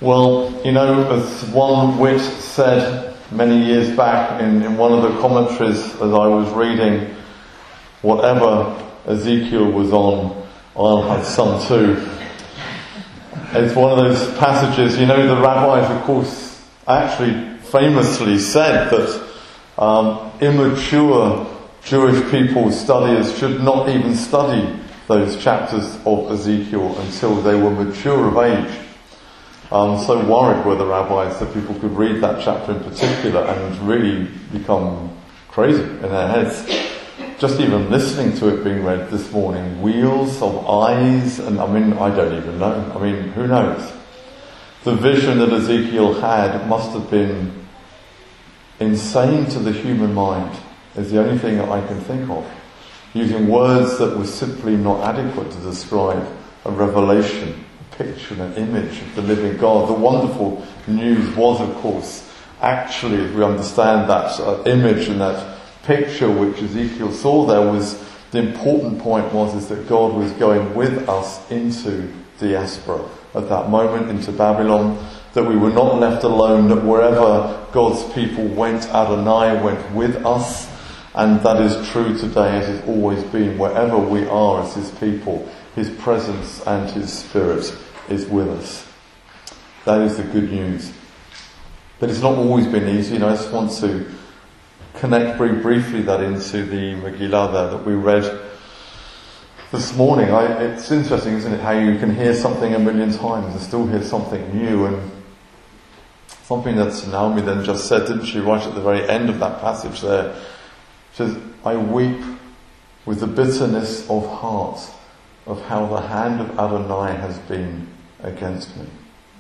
Well, as one wit said many years back in one of the commentaries as I was reading, whatever Ezekiel was on, I'll have some too. It's one of those passages, the rabbis, of course, actually famously said that immature Jewish people, studiers, should not even study those chapters of Ezekiel until they were mature of age. So worried were the rabbis that people could read that chapter in particular and really become crazy in their heads. Just even listening to it being read this morning, wheels of eyes, and I don't even know. Who knows? The vision that Ezekiel had must have been insane to the human mind, is the only thing that I can think of. Using words that were simply not adequate to describe a revelation, a picture, an image of the living God. The wonderful news was, of course, actually, if we understand that image and that picture which Ezekiel saw there, was the important point is that God was going with us into diaspora at that moment, into Babylon, that we were not left alone, that wherever God's people went, Adonai went with us, and that is true today as it's always been. Wherever we are as His people, His presence and His Spirit is with us. That is the good news. But it's not always been easy. I just want to connect very briefly that into the Megillah there that we read this morning. It's interesting, isn't it, how you can hear something a million times and still hear something new. And something that Naomi then just said, didn't she, right at the very end of that passage there? She says, I weep with the bitterness of heart of how the hand of Adonai has been against me.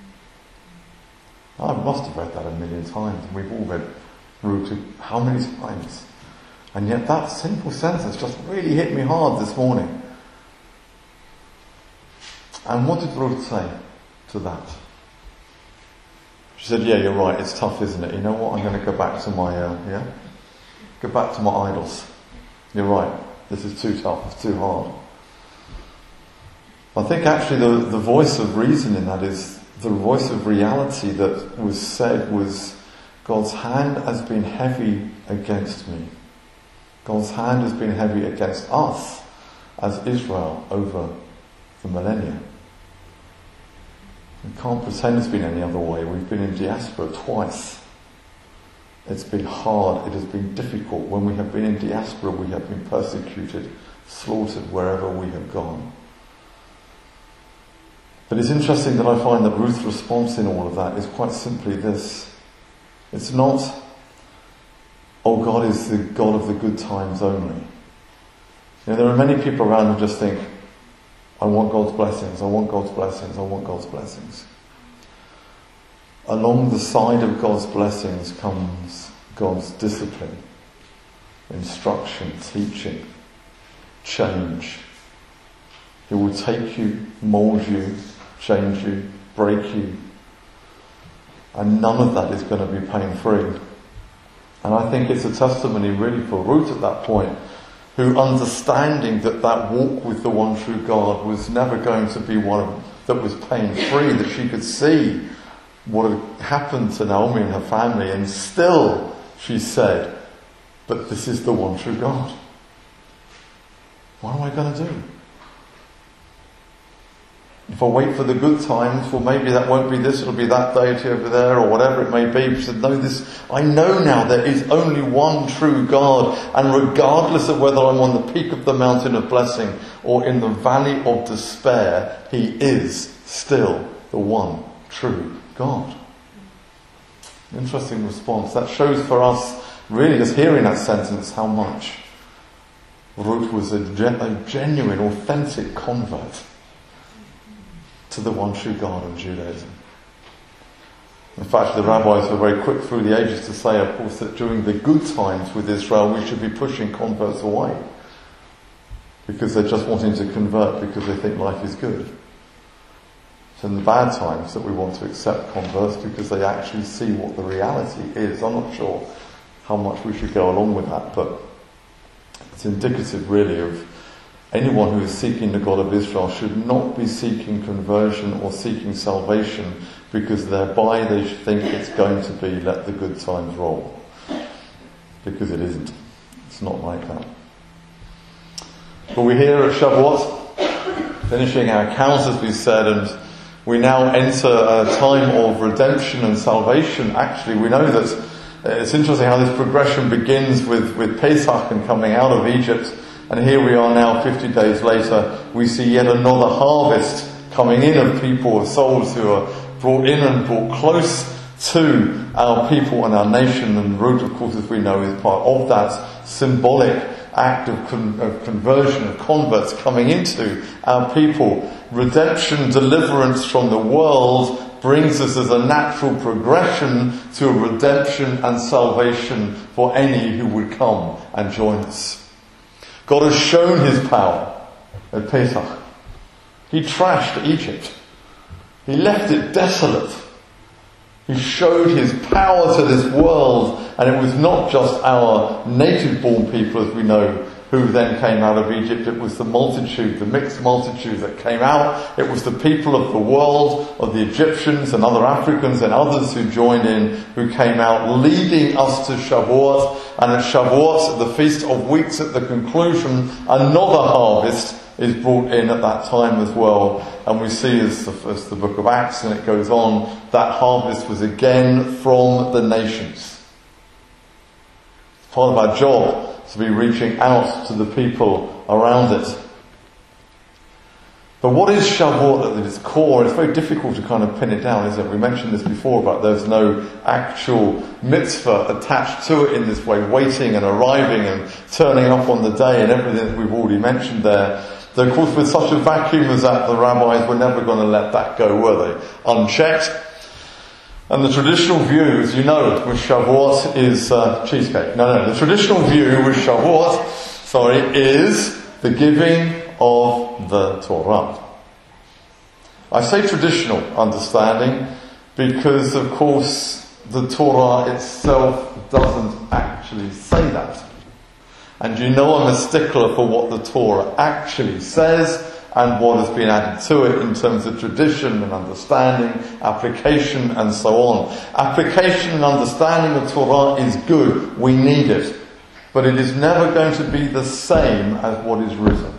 I must have read that a million times. We've all read Ruth how many times? And yet that simple sentence just really hit me hard this morning. And what did Ruth say to that? She said, yeah, you're right, it's tough, isn't it? You know what, I'm going to go back to my, go back to my idols. You're right, this is too tough, it's too hard. I think actually the voice of reason in that is the voice of reality that was said was, God's hand has been heavy against me. God's hand has been heavy against us as Israel over the millennia. We can't pretend it's been any other way. We've been in diaspora twice. It's been hard. It has been difficult. When we have been in diaspora, we have been persecuted, slaughtered wherever we have gone. But it's interesting that I find that Ruth's response in all of that is quite simply this. It's not, oh, God is the God of the good times only. There are many people around who just think, I want God's blessings, I want God's blessings, I want God's blessings. Along the side of God's blessings comes God's discipline, instruction, teaching, change. He will take you, mould you, change you, break you. And none of that is going to be pain-free. And I think it's a testimony really for Ruth at that point, who understanding that walk with the one true God was never going to be one that was pain-free, that she could see what had happened to Naomi and her family, and still she said, but this is the one true God. What am I going to do? If I wait for the good times, well, maybe that won't be this, it'll be that deity over there, or whatever it may be. She said, no, I know now there is only one true God, and regardless of whether I'm on the peak of the mountain of blessing or in the valley of despair, He is still the one true God. Interesting response. That shows for us, really, just hearing that sentence, how much Ruth was a genuine, authentic convert to the one true God of Judaism. In fact, the rabbis were very quick through the ages to say, of course, that during the good times with Israel, we should be pushing converts away. Because they're just wanting to convert because they think life is good. It's in the bad times that we want to accept converts because they actually see what the reality is. I'm not sure how much we should go along with that, but it's indicative really of anyone who is seeking the God of Israel should not be seeking conversion or seeking salvation because thereby they think it's going to be let the good times roll. Because it isn't. It's not like that. But we're here at Shavuot, finishing our count as we said, and we now enter a time of redemption and salvation. Actually, we know that it's interesting how this progression begins with Pesach and coming out of Egypt, and here we are now 50 days later, we see yet another harvest coming in of people, of souls who are brought in and brought close to our people and our nation, and the root, of course, as we know, is part of that symbolic act of conversion, of converts coming into our people. Redemption, deliverance from the world brings us as a natural progression to a redemption and salvation for any who would come and join us. God has shown his power at Pesach. He trashed Egypt. He left it desolate. He showed his power to this world, and it was not just our native-born people, as we know, who then came out of Egypt. It was the multitude, the mixed multitude that came out. It was the people of the world, of the Egyptians and other Africans and others who joined in, who came out, leading us to Shavuot. And at Shavuot, the Feast of Weeks at the conclusion, another harvest is brought in at that time as well. And we see as the book of Acts, and it goes on, that harvest was again from the nations. It's part of our job to be reaching out to the people around it. But what is Shavuot at its core? It's very difficult to kind of pin it down, isn't it? We mentioned this before, but there's no actual mitzvah attached to it in this way, waiting and arriving and turning up on the day and everything that we've already mentioned there. Though, of course, with such a vacuum as that, the rabbis were never going to let that go, were they? Unchecked. And the traditional view, as you know, with Shavuot is cheesecake. No, the traditional view with Shavuot, is the giving of the Torah. I say traditional understanding because, of course, the Torah itself doesn't actually say that. And you know I'm a stickler for what the Torah actually says and what has been added to it in terms of tradition and understanding, application and so on. Application and understanding of Torah is good. We need it. But it is never going to be the same as what is written.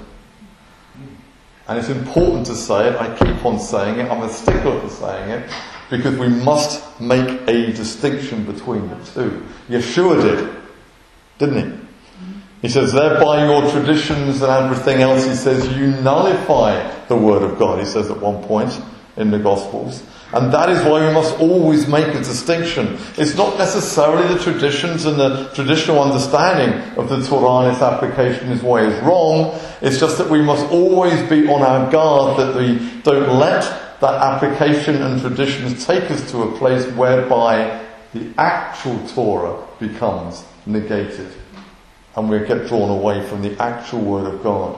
And it's important to say it. I keep on saying it. I'm a stickler for saying it because we must make a distinction between the two. Yeshua did, didn't he? He says, thereby your traditions and everything else, he says, you nullify the word of God, he says at one point in the Gospels. And that is why we must always make a distinction. It's not necessarily the traditions and the traditional understanding of the Torah and its application is why it's wrong. It's just that we must always be on our guard that we don't let that application and traditions take us to a place whereby the actual Torah becomes negated. And we get drawn away from the actual Word of God.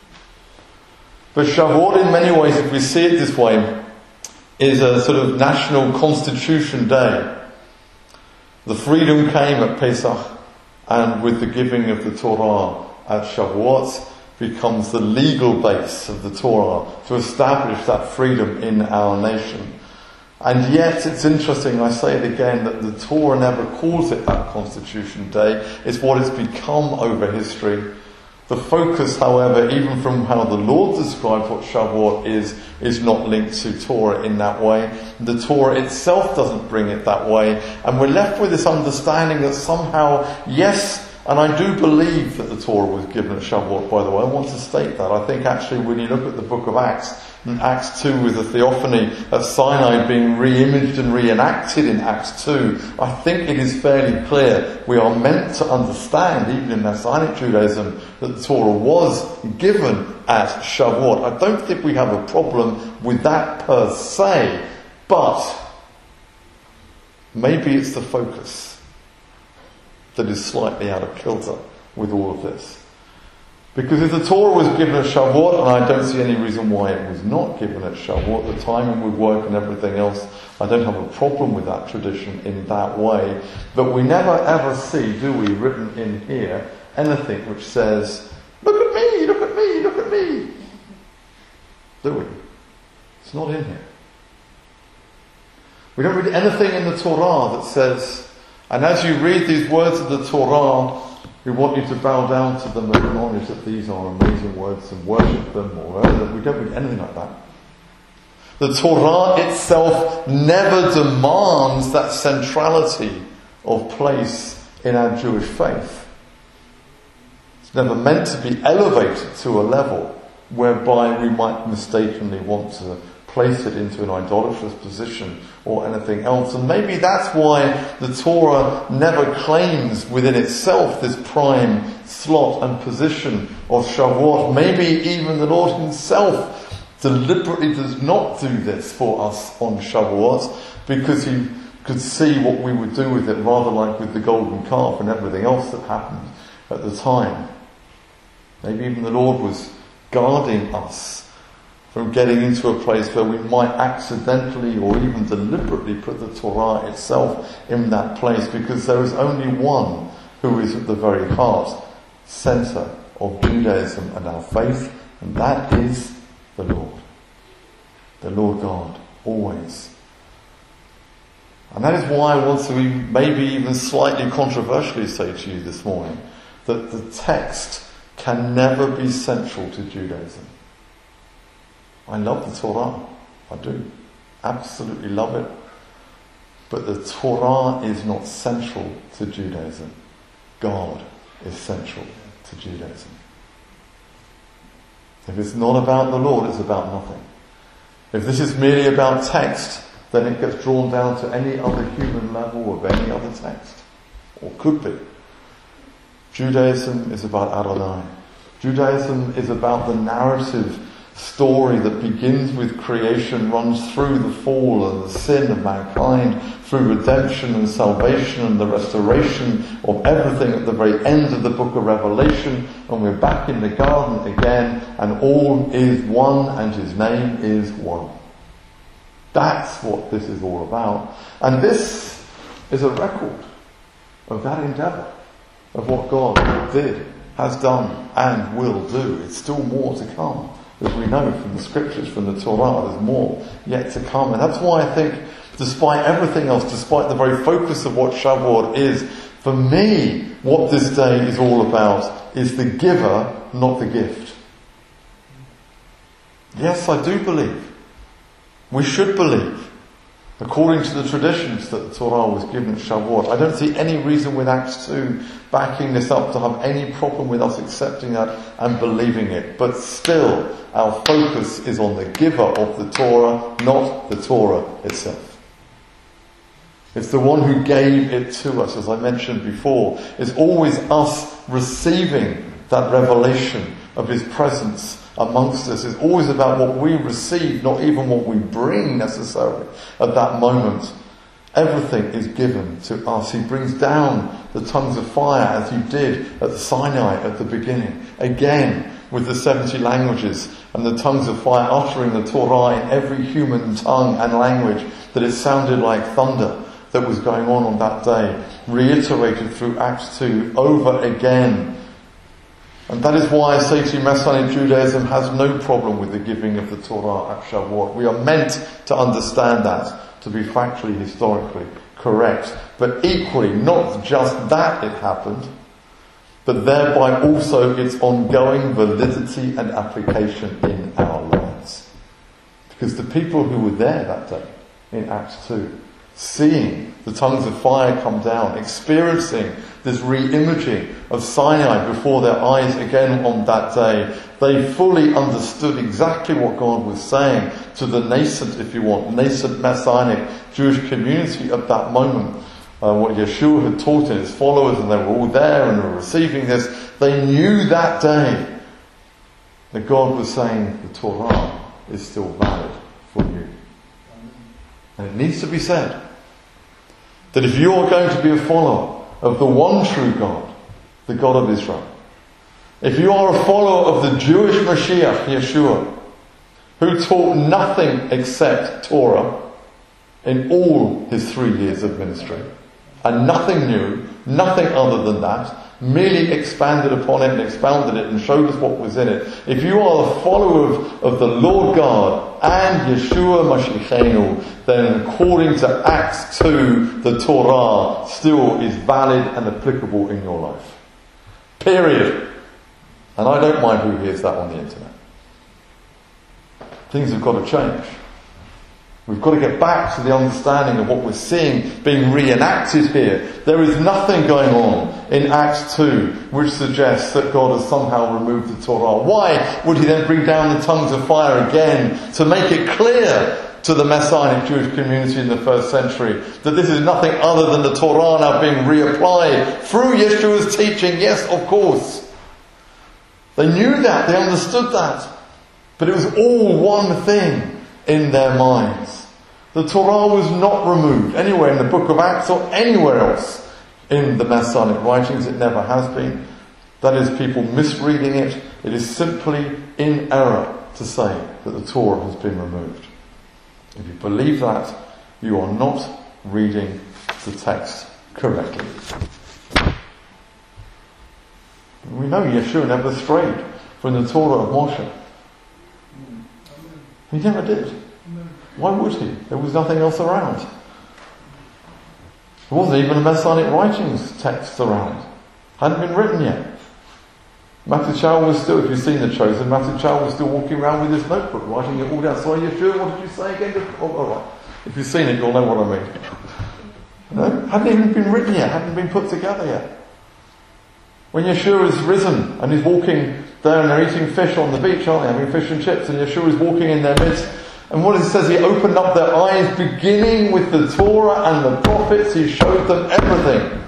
But Shavuot, in many ways, if we see it this way, is a sort of national constitution day. The freedom came at Pesach, and with the giving of the Torah at Shavuot becomes the legal base of the Torah to establish that freedom in our nation. And yet, it's interesting, I say it again, that the Torah never calls it that Constitution Day. It's what it's become over history. The focus, however, even from how the Lord describes what Shavuot is not linked to Torah in that way. The Torah itself doesn't bring it that way. And we're left with this understanding that somehow, yes, and I do believe that the Torah was given at Shavuot, by the way. I want to state that. I think actually when you look at the book of Acts, in Acts 2 with the theophany of Sinai being re-imaged and reenacted in Acts 2, I think it is fairly clear we are meant to understand, even in Messianic Judaism, that the Torah was given at Shavuot. I don't think we have a problem with that per se, but maybe it's the focus that is slightly out of kilter with all of this. Because if the Torah was given at Shavuot, and I don't see any reason why it was not given at Shavuot, the timing would work and everything else, I don't have a problem with that tradition in that way. But we never ever see, do we, written in here, anything which says, look at me, look at me, look at me. Do we? It's not in here. We don't read anything in the Torah that says, and as you read these words of the Torah, we want you to bow down to them and acknowledge that these are amazing words and worship them, or we don't read anything like that. The Torah itself never demands that centrality of place in our Jewish faith. It's never meant to be elevated to a level whereby we might mistakenly want to place it into an idolatrous position or anything else. And maybe that's why the Torah never claims within itself this prime slot and position of Shavuot. Maybe even the Lord himself deliberately does not do this for us on Shavuot because he could see what we would do with it, rather like with the golden calf and everything else that happened at the time. Maybe even the Lord was guarding us from getting into a place where we might accidentally or even deliberately put the Torah itself in that place, because there is only one who is at the very heart, centre of Judaism and our faith, and that is the Lord God, always. And that is why I want to maybe even slightly controversially say to you this morning that the text can never be central to Judaism. I love the Torah. I do. Absolutely love it. But the Torah is not central to Judaism. God is central to Judaism. If it's not about the Lord, it's about nothing. If this is merely about text, then it gets drawn down to any other human level of any other text. Or could be. Judaism is about Adonai. Judaism is about the narrative story that begins with creation, runs through the fall and the sin of mankind, through redemption and salvation and the restoration of everything at the very end of the book of Revelation, and we're back in the garden again, and all is one and his name is one. That's what this is all about. And this is a record of that endeavour, of what God did, has done and will do. It's still more to come. As we know from the scriptures, from the Torah, there's more yet to come. And that's why I think, despite everything else, despite the very focus of what Shavuot is, for me, what this day is all about is the giver, not the gift. Yes, I do believe. We should believe, according to the traditions, that the Torah was given at Shavuot. I don't see any reason with Acts 2 backing this up to have any problem with us accepting that and believing it. But still, our focus is on the giver of the Torah, not the Torah itself. It's the one who gave it to us, as I mentioned before. It's always us receiving that revelation of his presence amongst us. It's always about what we receive, not even what we bring necessarily at that moment. Everything is given to us. He brings down the tongues of fire as he did at Sinai at the beginning. Again, with the 70 languages and the tongues of fire uttering the Torah in every human tongue and language, that it sounded like thunder that was going on that day. Reiterated through Acts 2 over again. And that is why I say to you, Messianic Judaism has no problem with the giving of the Torah at Shavuot. We are meant to understand that, to be factually, historically correct. But equally, not just that it happened, but thereby also its ongoing validity and application in our lives. Because the people who were there that day, in Acts 2, seeing the tongues of fire come down, experiencing this re-imaging of Sinai before their eyes again on that day, they fully understood exactly what God was saying to the nascent, if you want, nascent Messianic Jewish community at that moment. What Yeshua had taught his followers, and they were all there and were receiving this. They knew that day that God was saying the Torah is still valid for you. And it needs to be said that if you are going to be a follower of the one true God, the God of Israel, if you are a follower of the Jewish Mashiach, Yeshua, who taught nothing except Torah in all his 3 years of ministry, and nothing new, nothing other than that, merely expanded upon it and expounded it and showed us what was in it. If you are a follower of the Lord God and Yeshua Mashiachenu, then according to Acts 2, the Torah still is valid and applicable in your life. Period. And I don't mind who hears that on the internet. Things have got to change. We've got to get back to the understanding of what we're seeing being reenacted here. There is nothing going on in Acts 2 which suggests that God has somehow removed the Torah. Why would he then bring down the tongues of fire again to make it clear to the Messianic Jewish community in the first century that this is nothing other than the Torah now being reapplied through Yeshua's teaching? Yes, of course. They knew that, they understood that. But it was all one thing in their minds. The Torah was not removed anywhere in the book of Acts or anywhere else in the Messianic writings. It never has been. That is people misreading it. It is simply in error to say that the Torah has been removed. If you believe that, you are not reading the text correctly. We know Yeshua never strayed from the Torah of Moshe. He never did. Why would he? There was nothing else around. There wasn't even a Messianic writings text around. Hadn't been written yet. Matthew Chow was still, if you've seen The Chosen, Matthew Chow was still walking around with his notebook, writing it all down. So Yeshua, what did you say again? All right. If you've seen it, you'll know what I mean. No? Hadn't even been written yet, hadn't been put together yet. When Yeshua is risen and he's walking there and they're eating fish on the beach, aren't they? Having fish and chips, and Yeshua is walking in their midst. And what it says, he opened up their eyes, beginning with the Torah and the prophets. He showed them everything.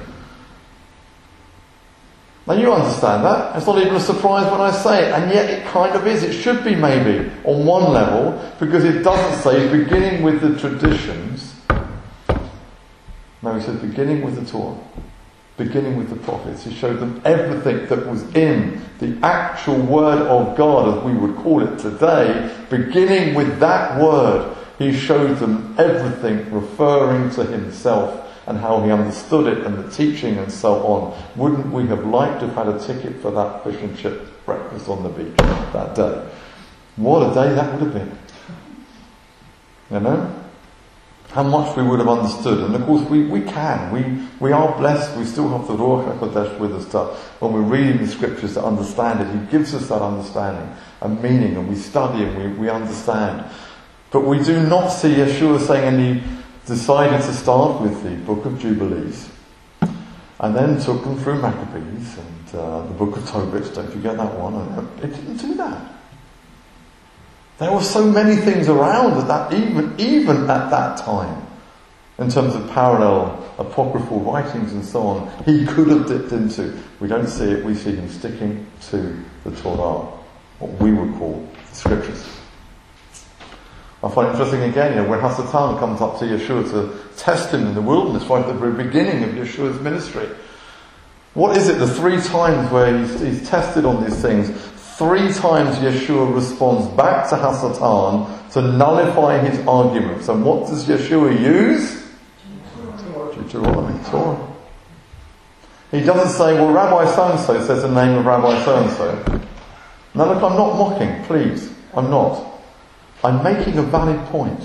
Now you understand that. It's not even a surprise when I say it. And yet it kind of is. It should be maybe on one level, because it doesn't say beginning with the traditions. No, he says beginning with the Torah. Beginning with the prophets. He showed them everything that was in the actual word of God, as we would call it today. Beginning with that word, he showed them everything referring to himself and how he understood it and the teaching and so on. Wouldn't we have liked to have had a ticket for that fish and chip breakfast on the beach that day? What a day that would have been. You know? How much we would have understood. And of course we can. We are blessed. We still have the Ruach HaKodesh with us when we're reading the scriptures to understand it. He gives us that understanding and meaning, and we study and we understand. But we do not see Yeshua saying, and he decided to start with the book of Jubilees and then took them through Maccabees and the book of Tobit. Don't forget that one. And it didn't do that. There were so many things around at that, even at that time, in terms of parallel apocryphal writings and so on, he could have dipped into. We don't see it, we see him sticking to the Torah, what we would call the scriptures. I find it interesting again, when Hasatan comes up to Yeshua to test him in the wilderness, right at the very beginning of Yeshua's ministry. What is it, the 3 times where he's tested on these things? 3 times Yeshua responds back to Hasatan to nullify his arguments. And what does Yeshua use? Deuteronomy, Torah. He doesn't say, well, Rabbi so-and-so says the name of Rabbi so-and-so. Now look, I'm not mocking, please. I'm not. I'm making a valid point.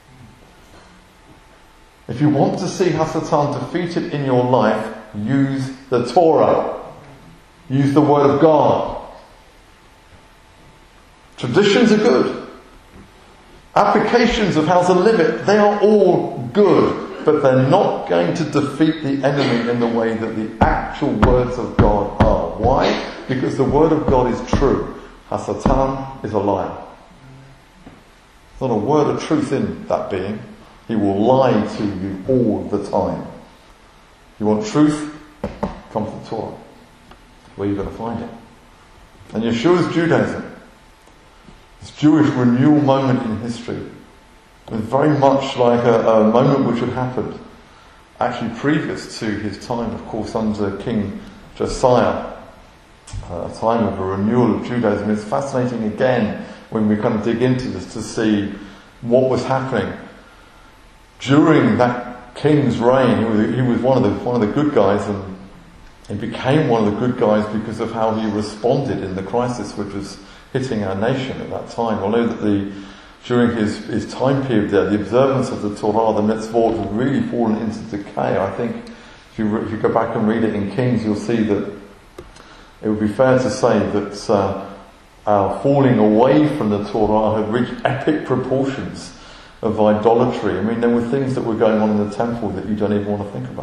If you want to see Hasatan defeated in your life, use the Torah. Use the Word of God. Traditions are good. Applications of how to live it, they are all good. But they're not going to defeat the enemy in the way that the actual words of God are. Why? Because the Word of God is true. Hasatan is a liar. There's not a word of truth in that being. He will lie to you all the time. You want truth? Come to the Torah. Where are you going to find it? And Yeshua's Judaism, this Jewish renewal moment in history, was very much like a moment which had happened actually previous to his time, of course, under King Josiah, a time of a renewal of Judaism. It's fascinating again when we kind of dig into this to see what was happening during that king's reign, he was one of the good guys, and he became one of the good guys because of how he responded in the crisis which was hitting our nation at that time. I know that during his time period there, the observance of the Torah, the mitzvot, had really fallen into decay. I think if you go back and read it in Kings, you'll see that it would be fair to say that our falling away from the Torah had reached epic proportions of idolatry. I mean, there were things that were going on in the temple that you don't even want to think about.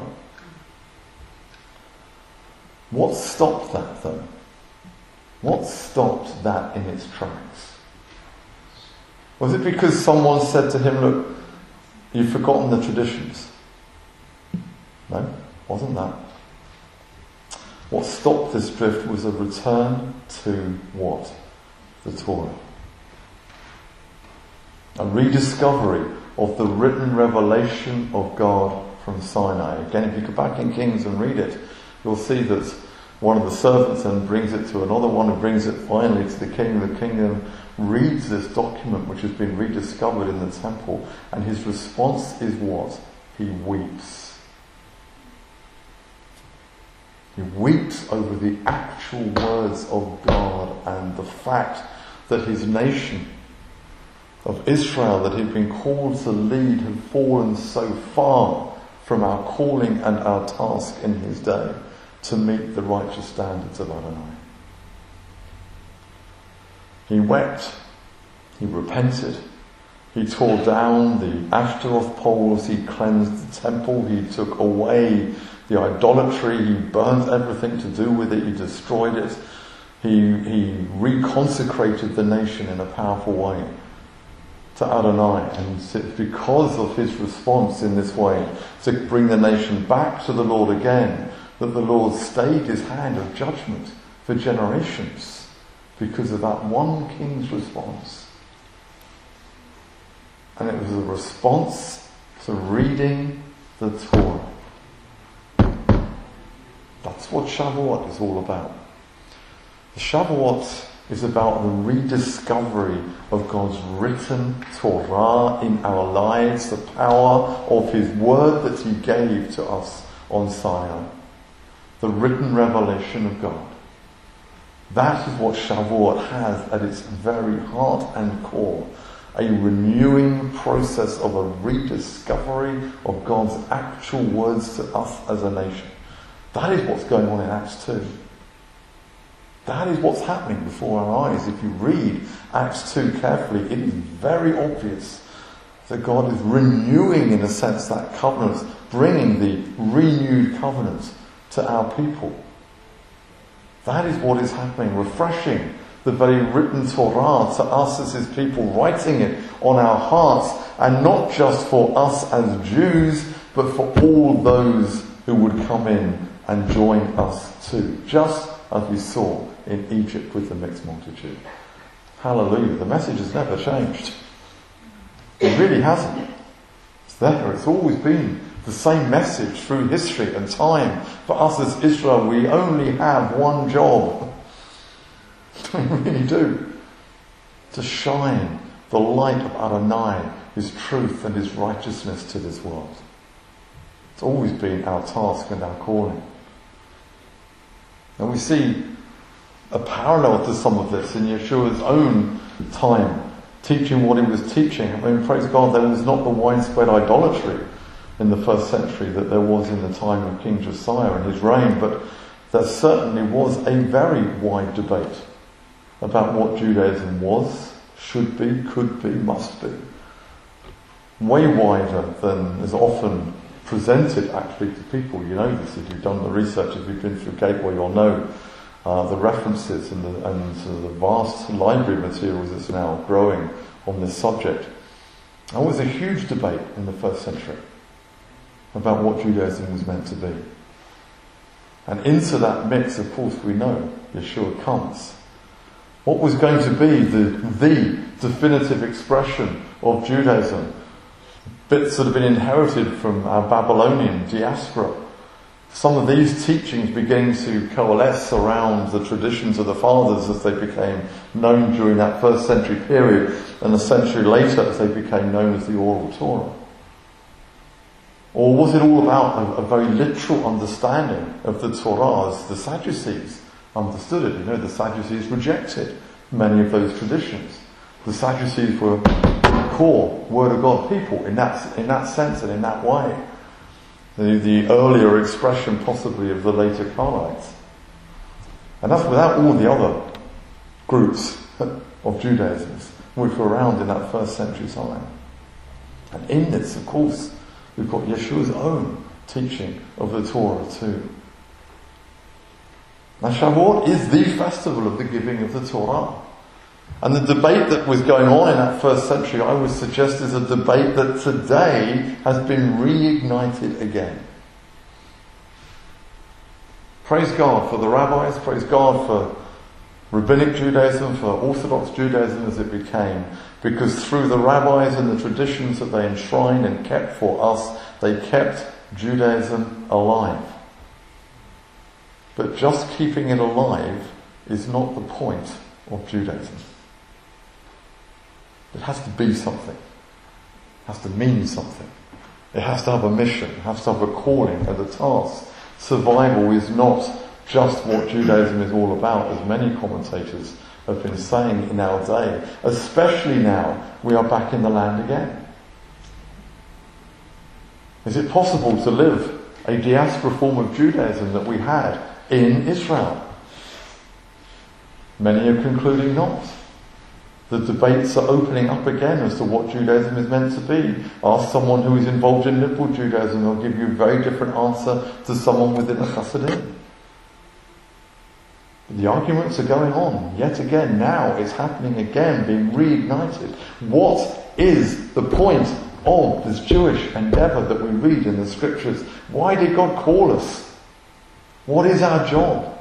What stopped that, though? What stopped that in its tracks? Was it because someone said to him, look, you've forgotten the traditions? No, wasn't that. What stopped this drift was a return to what? The Torah. A rediscovery of the written revelation of God from Sinai. Again, if you go back in Kings and read it, you'll see that one of the servants then brings it to another one and brings it finally to the king. The king then reads this document which has been rediscovered in the temple, and his response is what? He weeps. He weeps over the actual words of God and the fact that his nation of Israel that he'd been called to lead had fallen so far from our calling and our task in his day to meet the righteous standards of Adonai. He wept, he repented, he tore down the Ashtaroth poles, he cleansed the temple, he took away the idolatry, he burnt everything to do with it, he destroyed it, he reconsecrated the nation in a powerful way to Adonai, and it's because of his response in this way to bring the nation back to the Lord again that the Lord stayed his hand of judgment for generations because of that one king's response. And it was a response to reading the Torah. That's what Shavuot is all about. The Shavuot is about the rediscovery of God's written Torah in our lives, the power of his word that he gave to us on Sinai. The written revelation of God. That is what Shavuot has at its very heart and core. A renewing process of a rediscovery of God's actual words to us as a nation. That is what's going on in Acts 2. That is what's happening before our eyes. If you read Acts 2 carefully, it is very obvious that God is renewing, in a sense, that covenant, bringing the renewed covenant to our people. That is what is happening, refreshing the very written Torah to us as his people, writing it on our hearts, and not just for us as Jews, but for all those who would come in and join us too, just as we saw in Egypt with the mixed multitude. Hallelujah. The message has never changed. It really hasn't. It's there. It's always been the same message through history and time. For us as Israel, we only have one job. We really do. To shine the light of Adonai, his truth and his righteousness to this world. It's always been our task and our calling. And we see a parallel to some of this in Yeshua's own time, teaching what he was teaching. I mean, praise God, there was not the widespread idolatry in the first century that there was in the time of King Josiah and his reign, but there certainly was a very wide debate about what Judaism was, should be, could be, must be. Way wider than is often presented actually to people. You know this if you've done the research, if you've been through Gateway, you'll know the references and the vast library materials that's now growing on this subject. There was a huge debate in the first century about what Judaism was meant to be. And into that mix, of course, we know Yeshua comes. What was going to be the definitive expression of Judaism? Bits that have been inherited from our Babylonian diaspora. Some of these teachings began to coalesce around the traditions of the fathers as they became known during that first century period, and a century later as they became known as the Oral Torah. Or was it all about a very literal understanding of the Torah as the Sadducees understood it? You know, the Sadducees rejected many of those traditions. The Sadducees were core Word of God people in that sense and in that way. The earlier expression possibly of the later Karaites. And that's without all the other groups of Judaism which were around in that first century time. And in this, of course, we've got Yeshua's own teaching of the Torah too. Now Shavuot is the festival of the giving of the Torah. And the debate that was going on in that first century, I would suggest, is a debate that today has been reignited again. Praise God for the rabbis, praise God for Rabbinic Judaism, for Orthodox Judaism as it became, because through the rabbis and the traditions that they enshrined and kept for us, they kept Judaism alive. But just keeping it alive is not the point of Judaism. It has to be something. It has to mean something. It has to have a mission. It has to have a calling and a task. Survival is not just what Judaism is all about, as many commentators have been saying in our day. Especially now we are back in the land again. Is it possible to live a diaspora form of Judaism that we had in Israel? Many are concluding not. The debates are opening up again as to what Judaism is meant to be. Ask someone who is involved in liberal Judaism, they'll give you a very different answer to someone within the Hasidim. The arguments are going on yet again. Now it's happening again, being reignited. What is the point of this Jewish endeavour that we read in the scriptures? Why did God call us? What is our job?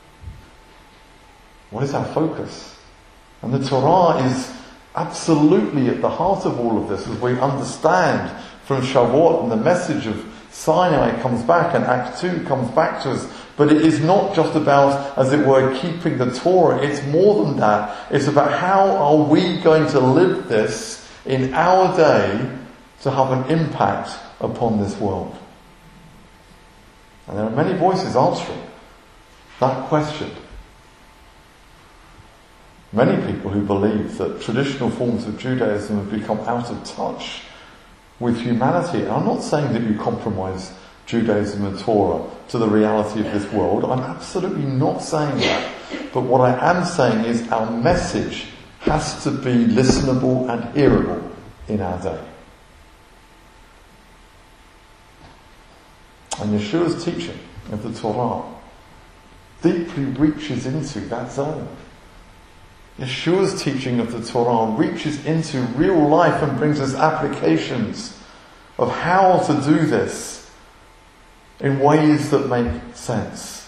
What is our focus? And the Torah is absolutely at the heart of all of this, as we understand from Shavuot, and the message of Sinai comes back and Act 2 comes back to us. But it is not just about, as it were, keeping the Torah. It's more than that. It's about how are we going to live this in our day to have an impact upon this world. And there are many voices answering that question. Many people who believe that traditional forms of Judaism have become out of touch with humanity. And I'm not saying that you compromise Judaism and Torah to the reality of this world. I'm absolutely not saying that. But what I am saying is our message has to be listenable and hearable in our day. And Yeshua's teaching of the Torah deeply reaches into that zone. Yeshua's teaching of the Torah reaches into real life and brings us applications of how to do this in ways that make sense.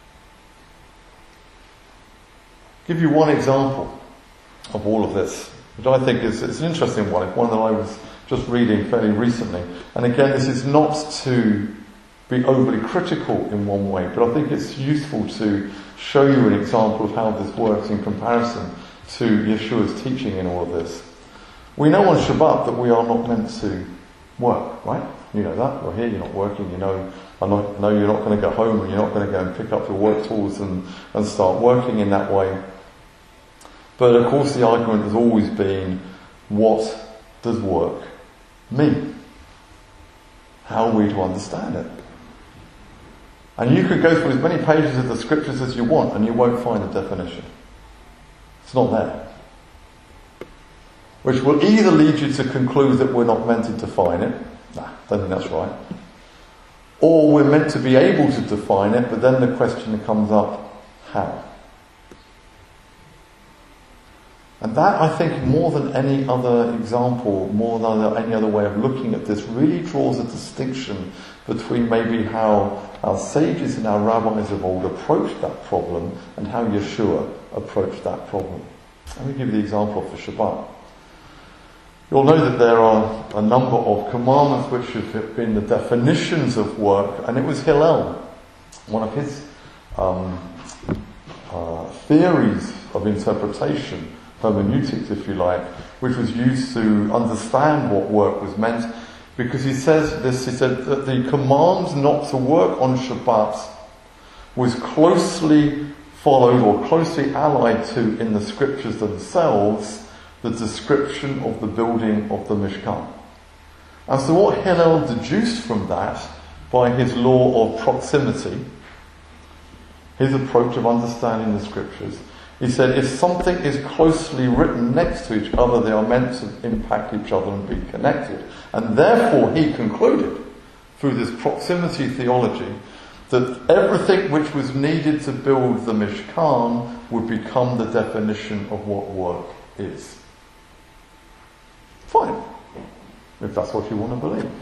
I'll give you one example of all of this, which I think is an interesting one. It's one that I was just reading fairly recently. And again, this is not to be overly critical in one way, but I think it's useful to show you an example of how this works in comparison to Yeshua's teaching in all of this. We know on Shabbat that we are not meant to work, right? You know that. We're here, you're not working, you know. I know you're not going to go home and you're not going to go and pick up your work tools and start working in that way. But of course the argument has always been, what does work mean? How are we to understand it? And you could go through as many pages of the scriptures as you want and you won't find a definition. It's not there. Which will either lead you to conclude that we're not meant to define it. Nah, don't think that's right. Or we're meant to be able to define it, but then the question comes up, how? And that, I think, more than any other example, more than any other way of looking at this, really draws a distinction between maybe how our sages and our rabbis of old approached that problem and how Yeshua approached that problem. Let me give you the example for Shabbat. You'll know that there are a number of commandments which have been the definitions of work, and it was Hillel, one of his theories of interpretation, hermeneutics if you like, which was used to understand what work was meant. Because he says this, he said that the command not to work on Shabbat was closely followed or closely allied to in the scriptures themselves the description of the building of the Mishkan. And so what Hillel deduced from that by his law of proximity, his approach of understanding the scriptures, he said if something is closely written next to each other, they are meant to impact each other and be connected. And therefore he concluded, through this proximity theology, that everything which was needed to build the Mishkan would become the definition of what work is. Fine, if that's what you want to believe.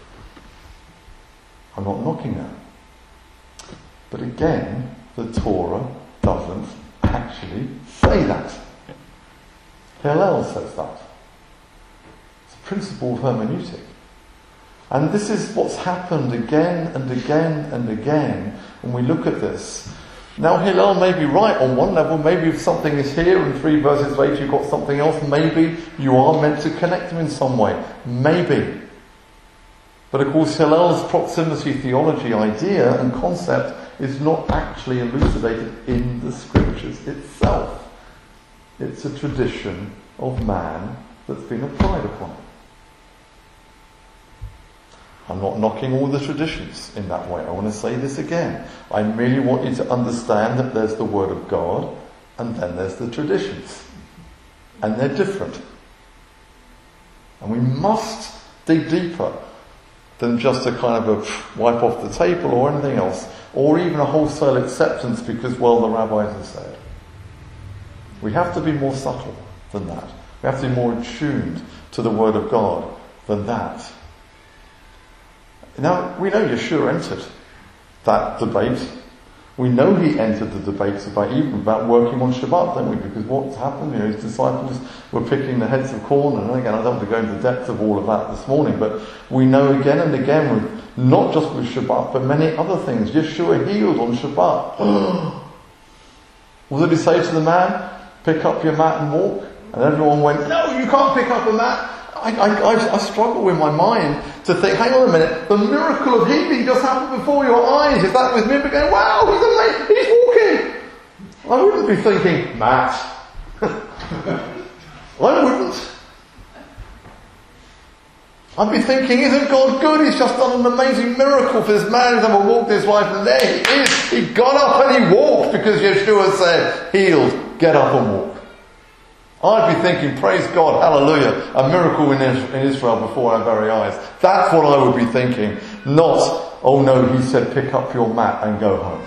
I'm not knocking that. But again, the Torah doesn't actually say that. Hillel says that. It's a principle of hermeneutic. And this is what's happened again and again and again when we look at this. Now Hillel may be right on one level, maybe if something is here and 3 verses later you've got something else, maybe you are meant to connect them in some way. Maybe. But of course Hillel's proximity theology idea and concept is not actually elucidated in the scriptures itself. It's a tradition of man that's been applied upon it. I'm not knocking all the traditions in that way. I want to say this again. I merely want you to understand that there's the Word of God and then there's the traditions. And they're different. And we must dig deeper than just a kind of a wipe off the table or anything else, or even a wholesale acceptance because, well, the rabbis have said. We have to be more subtle than that. We have to be more attuned to the Word of God than that. Now, we know Yeshua entered that debate. We know he entered the debates even about working on Shabbat, don't we? Because what's happened, his disciples were picking the heads of corn, and again, I don't want to go into the depth of all of that this morning, but we know again and again, not just with Shabbat, but many other things. Yeshua healed on Shabbat. What did he say to the man? Pick up your mat and walk. And everyone went, no, you can't pick up a mat. I struggle with my mind to think, hang on a minute, the miracle of healing just happened before your eyes. Is that with me? But going, wow, he's amazing, he's walking. I wouldn't be thinking, Matt. I wouldn't. I'd be thinking, isn't God good? He's just done an amazing miracle for this man who's ever walked his life, and there he is. He got up and he walked because Yeshua said, healed, get up and walk. I'd be thinking, praise God, hallelujah, a miracle in Israel before our very eyes. That's what I would be thinking. Not, oh no, he said pick up your mat and go home.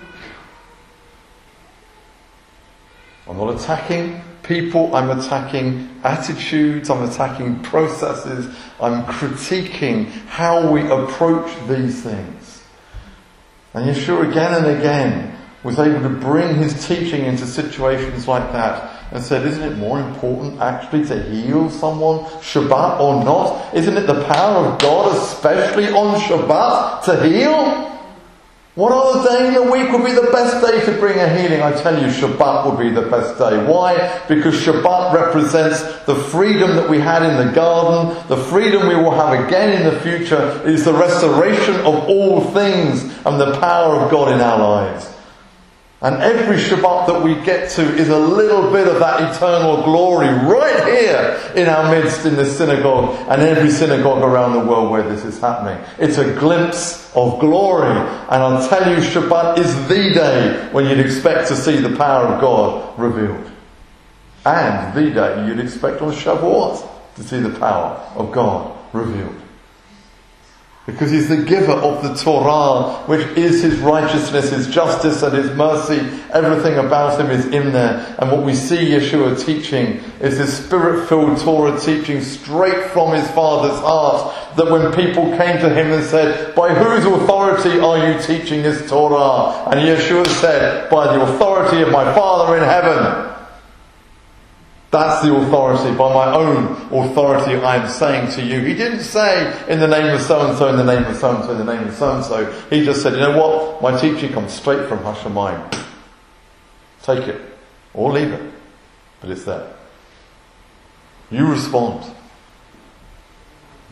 I'm not attacking people, I'm attacking attitudes, I'm attacking processes, I'm critiquing how we approach these things. And Yeshua again and again was able to bring his teaching into situations like that and said, isn't it more important actually to heal someone Shabbat or not? Isn't it the power of God especially on Shabbat to heal? What other day in the week would be the best day to bring a healing? I tell you, Shabbat would be the best day. Why? Because Shabbat represents the freedom that we had in the garden, the freedom we will have again in the future. It is the restoration of all things and the power of God in our lives. And every Shabbat that we get to is a little bit of that eternal glory right here in our midst in the synagogue and every synagogue around the world where this is happening. It's a glimpse of glory. And I'll tell you, Shabbat is the day when you'd expect to see the power of God revealed. And the day you'd expect on Shavuot to see the power of God revealed. Because he's the giver of the Torah, which is his righteousness, his justice and his mercy. Everything about him is in there. And what we see Yeshua teaching is this spirit-filled Torah teaching straight from his Father's heart. That when people came to him and said, by whose authority are you teaching this Torah? And Yeshua said, by the authority of my Father in heaven. That's the authority. By my own authority I am saying to you. He didn't say in the name of so-and-so, in the name of so-and-so, in the name of so-and-so. He just said, you know what? My teaching comes straight from Hashemayim. Take it. Or leave it. But it's there. You respond.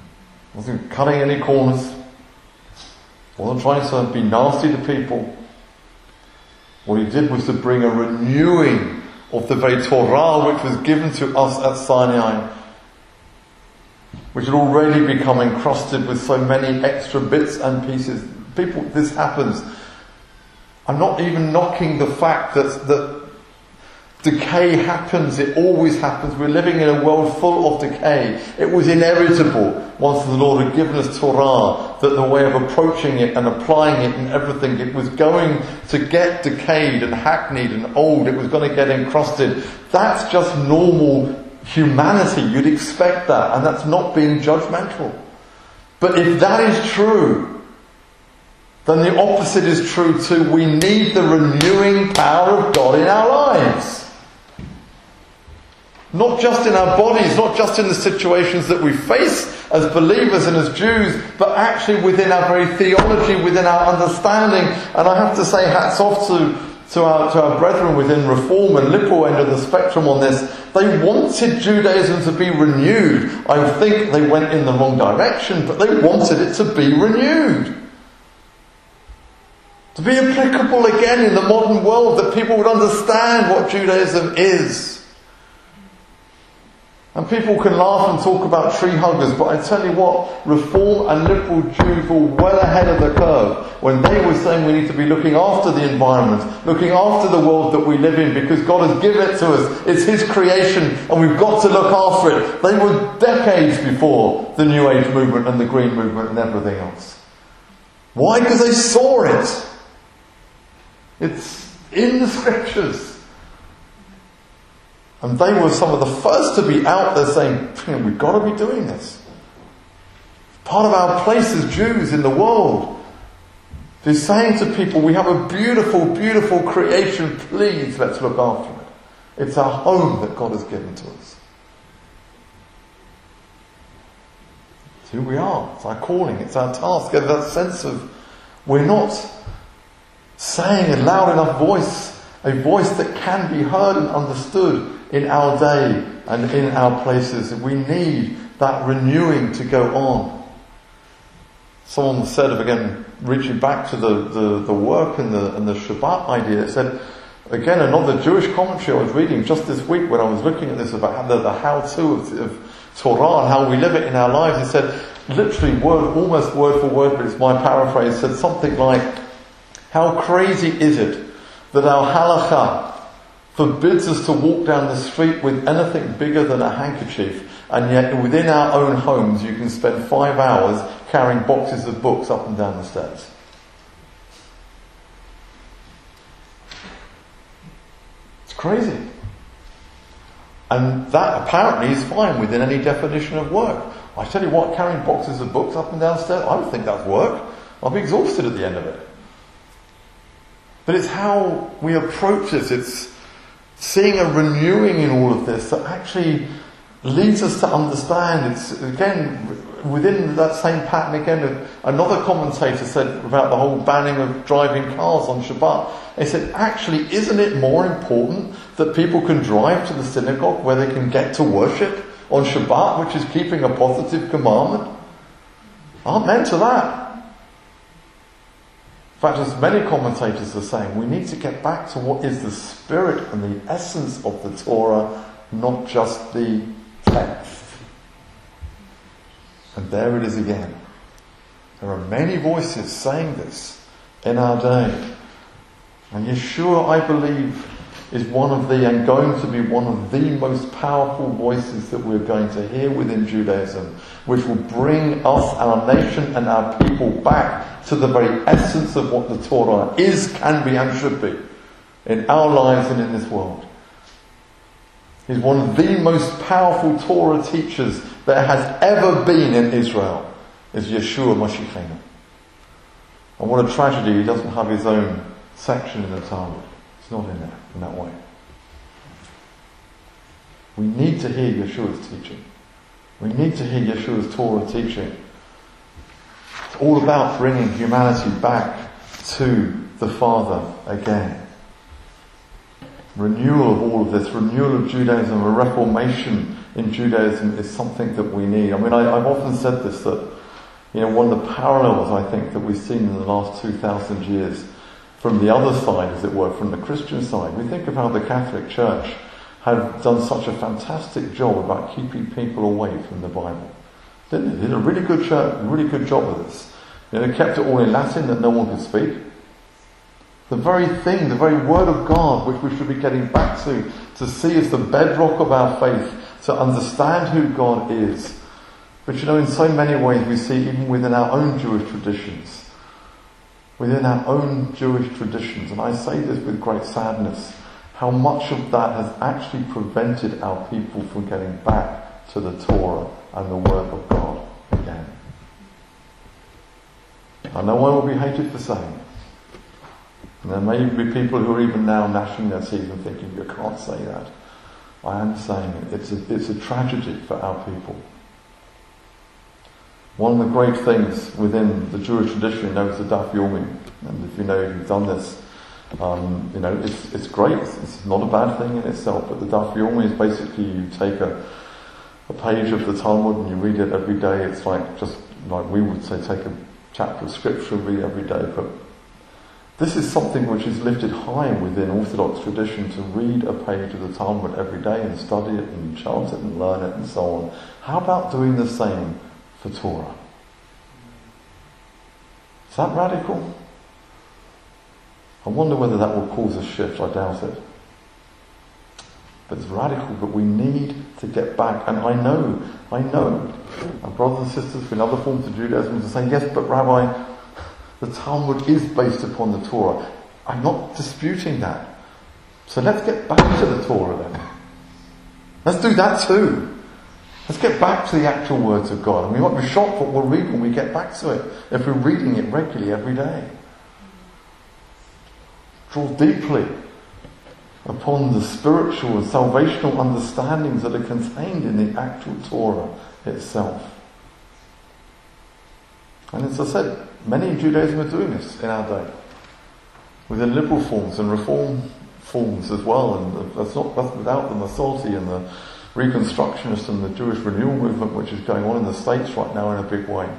Wasn't cutting any corners. Wasn't trying to be nasty to people. What he did was to bring a renewing of the very Torah which was given to us at Sinai, which had already become encrusted with so many extra bits and pieces. People, this happens. I'm not even knocking the fact that decay happens. It always happens. We're living in a world full of decay. It was inevitable once the Lord had given us Torah, that the way of approaching it and applying it and everything, it was going to get decayed and hackneyed and old. It was going to get encrusted. That's just normal humanity. You'd expect that, and that's not being judgmental. But if that is true, then the opposite is true too. We need the renewing power of God in our lives. Not just in our bodies, not just in the situations that we face as believers and as Jews, but actually within our very theology, within our understanding. And I have to say hats off to our brethren within Reform and liberal end of the spectrum on this. They wanted Judaism to be renewed. I think they went in the wrong direction, but they wanted it to be renewed. To be applicable again in the modern world, that people would understand what Judaism is. And people can laugh and talk about tree huggers, but I tell you what, Reform and liberal Jews were well ahead of the curve when they were saying we need to be looking after the environment, looking after the world that we live in, because God has given it to us. It's His creation and we've got to look after it. They were decades before the New Age movement and the Green movement and everything else. Why? Because they saw it. It's in the scriptures. And they were some of the first to be out there saying, we've got to be doing this. Part of our place as Jews in the world is saying to people, we have a beautiful, beautiful creation, please let's look after it. It's our home that God has given to us. It's who we are, it's our calling, it's our task, and that sense of we're not saying in loud enough voice, a voice that can be heard and understood in our day and in our places. We need that renewing to go on. Someone said, again, reaching back to the work and the Shabbat idea, it said, again, another Jewish commentary I was reading just this week when I was looking at this about the how-to of Torah and how we live it in our lives. It said, literally almost word for word, but it's my paraphrase, said something like, how crazy is it that our halakha forbids us to walk down the street with anything bigger than a handkerchief, and yet within our own homes you can spend 5 hours carrying boxes of books up and down the steps. It's crazy. And that apparently is fine within any definition of work. I tell you what, carrying boxes of books up and down stairs, I don't think that's work. I'll be exhausted at the end of it. But it's how we approach this. It's seeing a renewing in all of this that actually leads us to understand. It's, again, within that same pattern again, another commentator said about the whole banning of driving cars on Shabbat. They said, actually, isn't it more important that people can drive to the synagogue where they can get to worship on Shabbat, which is keeping a positive commandment? Amen to that. In fact, as many commentators are saying, we need to get back to what is the spirit and the essence of the Torah, not just the text. And there it is again. There are many voices saying this in our day. And Yeshua, I believe, is one of the, and going to be one of the most powerful voices that we're going to hear within Judaism, which will bring us, our nation and our people back to the very essence of what the Torah is, can be and should be in our lives and in this world. He's one of the most powerful Torah teachers there has ever been in Israel, is Yeshua Mashiachenu. And what a tragedy he doesn't have his own section in the Talmud. It's not in there in that way. We need to hear Yeshua's teaching. We need to hear Yeshua's Torah teaching. It's all about bringing humanity back to the Father again. Renewal of all of this, renewal of Judaism, a reformation in Judaism is something that we need. I mean, I've often said this, that One of the parallels, I think, that we've seen in the last 2,000 years from the other side, as it were, from the Christian side. We think of how the Catholic Church have done such a fantastic job about keeping people away from the Bible. Didn't they? They did a really good job of this. They kept it all in Latin that no one could speak. The very thing, the very word of God, which we should be getting back to see as the bedrock of our faith, to understand who God is. But in so many ways we see even within our own Jewish traditions, and I say this with great sadness, how much of that has actually prevented our people from getting back to the Torah and the Word of God again. I know I will be hated for saying it. And there may be people who are even now gnashing their teeth and thinking, you can't say that. I am saying it. It's a tragedy for our people. One of the great things within the Jewish tradition, is the Daf Yomi. And if you've done this, it's great. It's not a bad thing in itself, but the Daf Yomi is basically you take a page of the Talmud and you read it every day. It's just like we would say, take a chapter of scripture and read every day. But this is something which is lifted high within Orthodox tradition, to read a page of the Talmud every day and study it and chant it and learn it and so on. How about doing the same for Torah? Is that radical? I wonder whether that will cause a shift. I doubt it. But it's radical, but we need to get back. And I know, our brothers and sisters in other forms of Judaism are saying, yes, but Rabbi, the Talmud is based upon the Torah. I'm not disputing that. So let's get back to the Torah then. Let's do that too. Let's get back to the actual words of God. And we might be shocked what we'll read when we get back to it, if we're reading it regularly every day. Draw deeply upon the spiritual and salvational understandings that are contained in the actual Torah itself. And as I said, many in Judaism are doing this in our day, within liberal forms and reform forms as well, and that's without the Masorti and the Reconstructionists and the Jewish renewal movement which is going on in the States right now in a big way.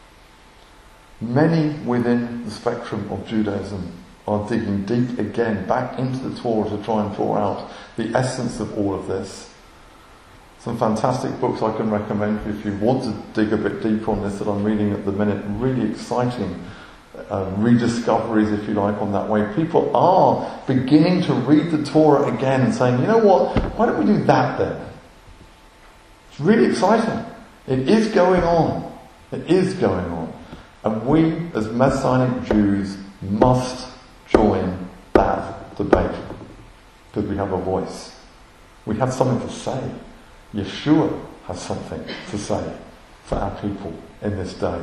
Many within the spectrum of Judaism are digging deep again back into the Torah to try and draw out the essence of all of this. Some fantastic books I can recommend if you want to dig a bit deeper on this that I'm reading at the minute. Really exciting rediscoveries, if you like, on that way. People are beginning to read the Torah again and saying, you know what, why don't we do that then? It's really exciting. It is going on. It is going on. And we, as Messianic Jews, must join that debate, because we have a voice. We have something to say. Yeshua has something to say for our people in this day.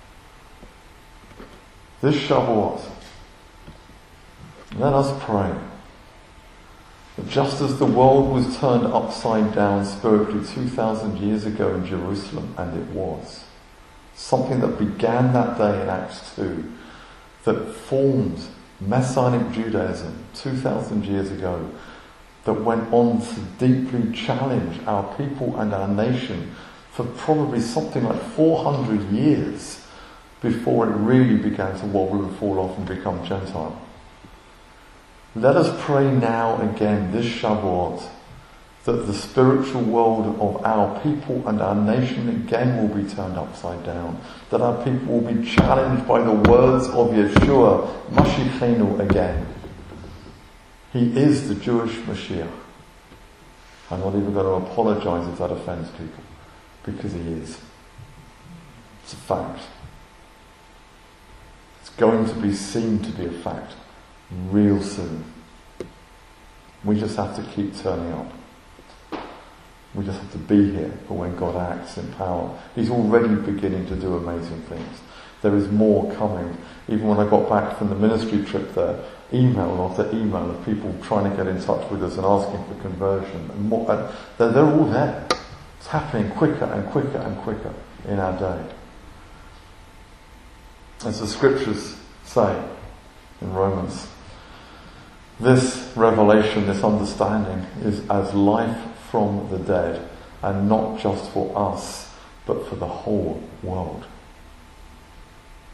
This Shavuot, let us pray that just as the world was turned upside down spiritually 2,000 years ago in Jerusalem, and it was, something that began that day in Acts 2, that formed Messianic Judaism 2,000 years ago, that went on to deeply challenge our people and our nation for probably something like 400 years before it really began to wobble and fall off and become Gentile. Let us pray now again, this Shavuot, that the spiritual world of our people and our nation again will be turned upside down, that our people will be challenged by the words of Yeshua, Mashiachenu, again. He is the Jewish Mashiach. I'm not even going to apologize if that offends people, because he is. It's a fact. It's going to be seen to be a fact real soon. We just have to keep turning up. We just have to be here for when God acts in power. He's already beginning to do amazing things. There is more coming. Even when I got back from the ministry trip there, email after email of people trying to get in touch with us and asking for conversion. And more, they're all there. It's happening quicker and quicker and quicker in our day. As the scriptures say in Romans, this revelation, this understanding is as life from the dead, and not just for us, but for the whole world.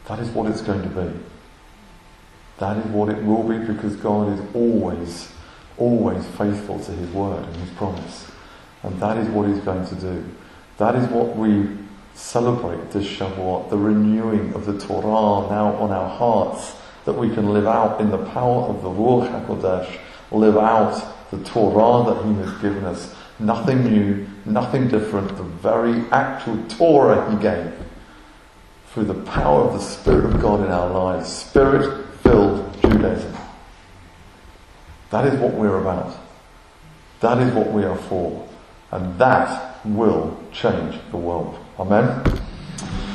That is what it's going to be. That is what it will be, because God is always, always faithful to His word and His promise. And that is what He's going to do. That is what we celebrate this Shavuot, the renewing of the Torah now on our hearts, that we can live out in the power of the Ruach HaKodesh, live out the Torah that He has given us. Nothing new, nothing different, the very actual Torah He gave. Through the power of the Spirit of God in our lives, Spirit-filled Judaism. That is what we're about. That is what we are for. And that will change the world. Amen?